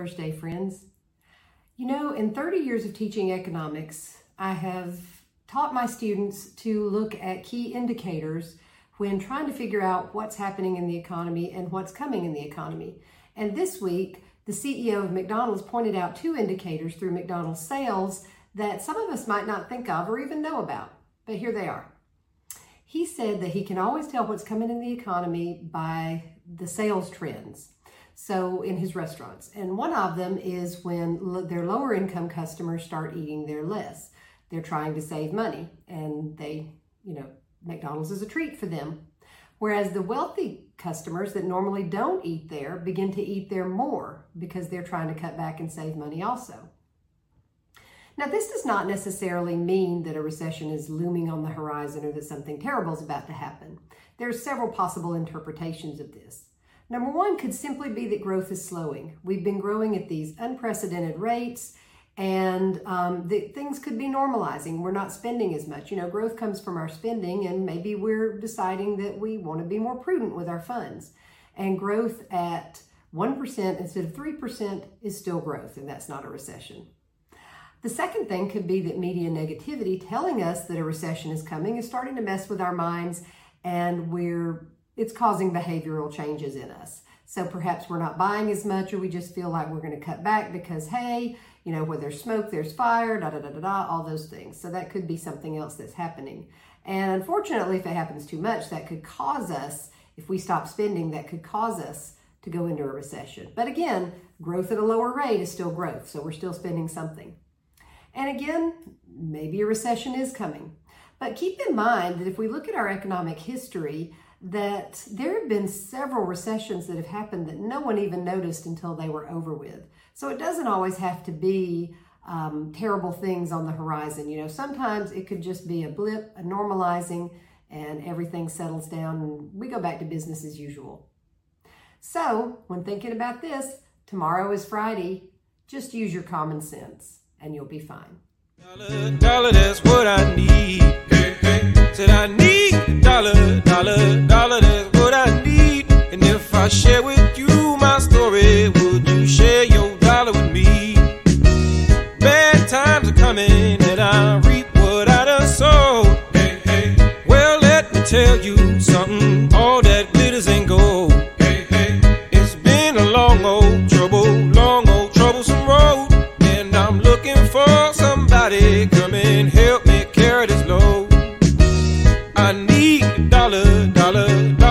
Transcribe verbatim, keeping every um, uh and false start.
Thursday, friends. You know, in thirty years of teaching economics, I have taught my students to look at key indicators when trying to figure out what's happening in the economy and what's coming in the economy. And this week, the C E O of McDonald's pointed out two indicators through McDonald's sales that some of us might not think of or even know about, but here they are. He said that he can always tell what's coming in the economy by the sales trends. So in his restaurants, and one of them is when lo- their lower income customers start eating there less. They're trying to save money, and they, you know, McDonald's is a treat for them. Whereas the wealthy customers that normally don't eat there begin to eat there more because they're trying to cut back and save money also. Now, this does not necessarily mean that a recession is looming on the horizon or that something terrible is about to happen. There are several possible interpretations of this. Number one could simply be that growth is slowing. We've been growing at these unprecedented rates, and um, that things could be normalizing. We're not spending as much. You know, growth comes from our spending, and maybe we're deciding that we want to be more prudent with our funds. And growth at one percent instead of three percent is still growth, and that's not a recession. The second thing could be that media negativity telling us that a recession is coming is starting to mess with our minds, and we're it's causing behavioral changes in us. So perhaps we're not buying as much, or we just feel like we're going to cut back because, hey, you know, where there's smoke, there's fire, da da da da da, all those things. So that could be something else that's happening. And unfortunately, if it happens too much, that could cause us, if we stop spending, that could cause us to go into a recession. But again, growth at a lower rate is still growth, so we're still spending something. And again, maybe a recession is coming. But keep in mind that if we look at our economic history, that there have been several recessions that have happened that no one even noticed until they were over with. So it doesn't always have to be um, terrible things on the horizon. You know, sometimes it could just be a blip, a normalizing, and everything settles down and we go back to business as usual. So when thinking about this, tomorrow is Friday. Just use your common sense and you'll be fine. Dollar, dollar, that's what I need. Hey, hey. Said I need a dollar, dollar, dollar, that's what I need. And if I share with you my story, would you share your dollar with me? Bad times are coming and I reap what I done sowed. Hey, hey. Well, let me tell you something, all that glitters ain't gold. Hey, hey. It's been a long old trouble, long old troublesome road. And I'm looking for somebody come and help me carry this load. I need a dollar, dollar, dollar.